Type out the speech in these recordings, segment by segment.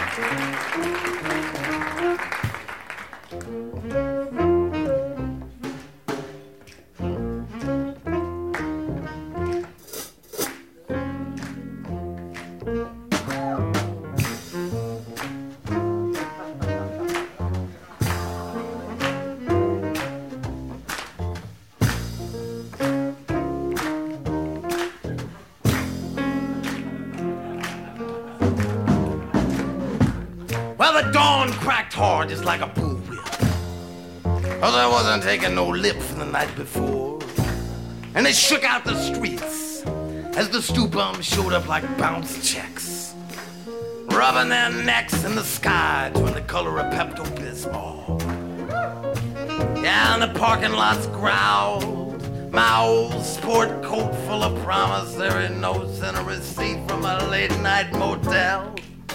Well, the dawn cracked hard just like a bullwhip, 'cause I wasn't taking no lip from the night before. And they shook out the streets as the stew-bums showed up like bounce checks, rubbing their necks in the sky to the color of Pepto-Bismol. Yeah, and the parking lots growled. My old sport coat full of promissory notes and a receipt from a late-night motel.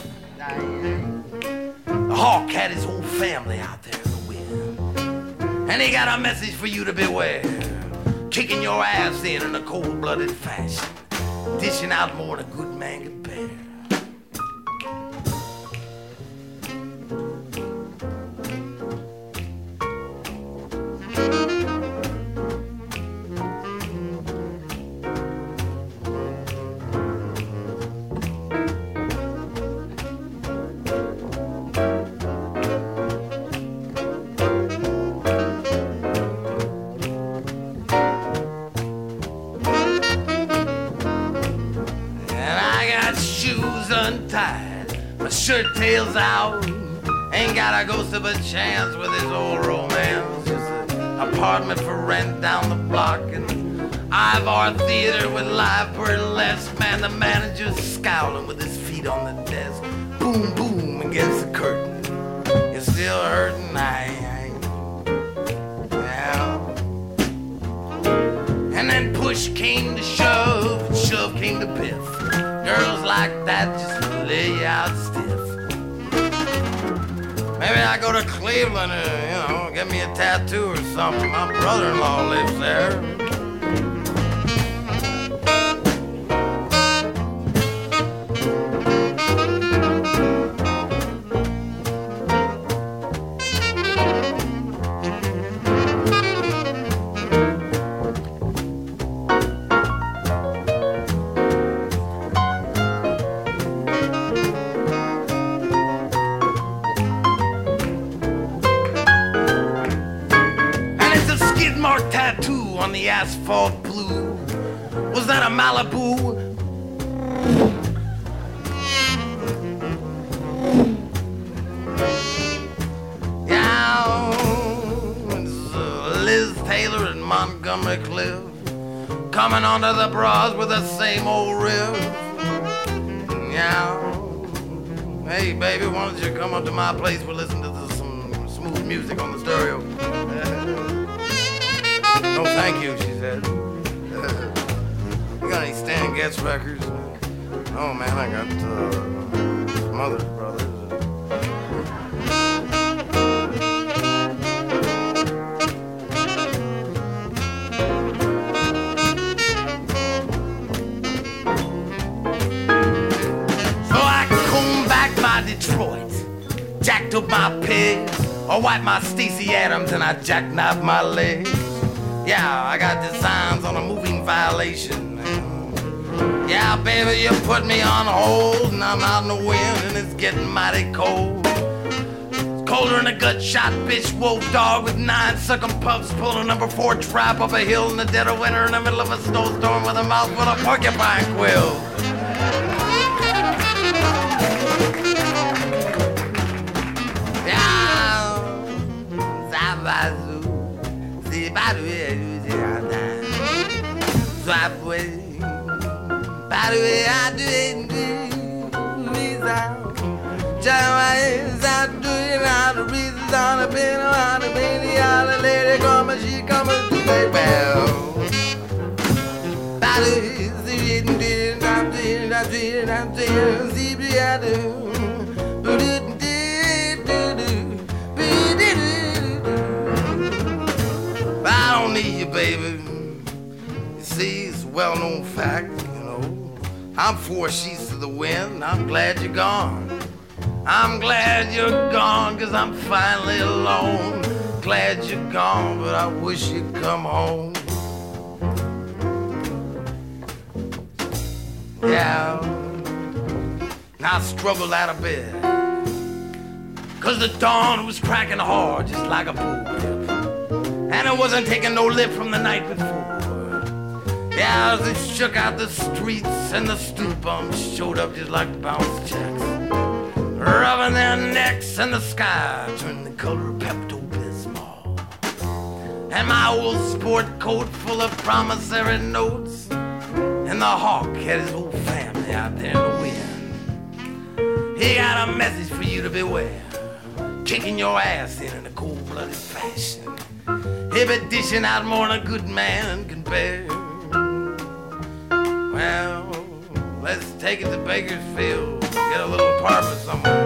The hawk had his whole family out there in the wind, and he got a message for you to beware, kicking your ass in a cold-blooded fashion, dishing out more than a good man could bear. My shirt tails out, ain't got a ghost of a chance with his old romance. Just an apartment for rent down the block, and Ivar Theater with live burlesque. Man, the manager's scowling with his feet on the desk. Boom, boom against the curtain. You're still hurting, yeah. And then push came to shove, and shove came to piff. Girls like that just lay you out stiff. Maybe I go to Cleveland and, get me a tattoo or something. My brother-in-law lives there. On the asphalt blue. Was that a Malibu? Yeah, it's Liz Taylor and Montgomery Cliff coming onto the bras with the same old riff. Yeah. Hey, baby, why don't you come up to my place? We'll listen to some smooth music on the stereo. No, thank you, she said. You got any Stan Getz records? Oh, man, I got some other brothers. So I combed back my Detroit, jacked up my pigs, I wiped my Stacey Adams and I jackknifed my legs. Yeah, I got designs on a moving violation. Yeah, baby, you put me on hold and I'm out in the wind and it's getting mighty cold. It's colder than a gut-shot bitch wolf dog with 9 sucking pups pulling a number 4 trap up a hill in the dead of winter in the middle of a snowstorm with a mouth full of porcupine quills. By the way, I do it, I do it, now the reasons on the pin, on the baby, all the lady come and she come and do it well. By the way, I'm doing, I don't need you, baby. You see, it's a well-known fact, I'm 4 sheets to the wind, I'm glad you're gone. I'm glad you're gone, 'cause I'm finally alone. Glad you're gone, but I wish you'd come home. Yeah, I struggled out of bed, 'cause the dawn was cracking hard, just like a bullwhip. And it wasn't taking no lip from the night before. Yeah, as it shook out the streets and the stoop bums showed up just like bounce jacks, rubbing their necks, and the sky turned the color of Pepto-Bismol. And my old sport coat full of promissory notes, and the hawk had his whole family out there in the wind. He got a message for you to beware, kicking your ass in a cold-blooded fashion. He'll be dishing out more than a good man can bear. Well, let's take it to Bakersfield, get a little apartment somewhere.